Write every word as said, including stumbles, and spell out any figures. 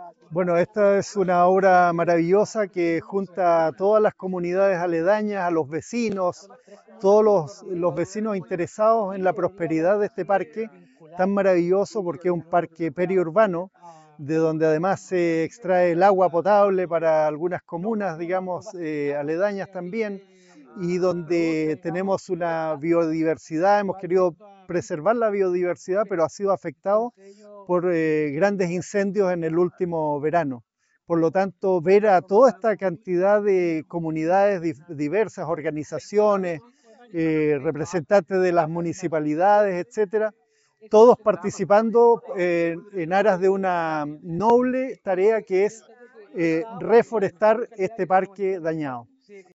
Bueno, esta es una obra maravillosa que junta a todas las comunidades aledañas, a los vecinos, todos los, los vecinos interesados en la prosperidad de este parque, tan maravilloso porque es un parque periurbano, de donde además se extrae el agua potable para algunas comunas, digamos, eh, aledañas también, y donde tenemos una biodiversidad, hemos querido preservar la biodiversidad, pero ha sido afectado por eh, grandes incendios en el último verano. Por lo tanto, ver a toda esta cantidad de comunidades diversas, organizaciones, eh, representantes de las municipalidades, etcétera, todos participando eh, en aras de una noble tarea que es eh, reforestar este parque dañado.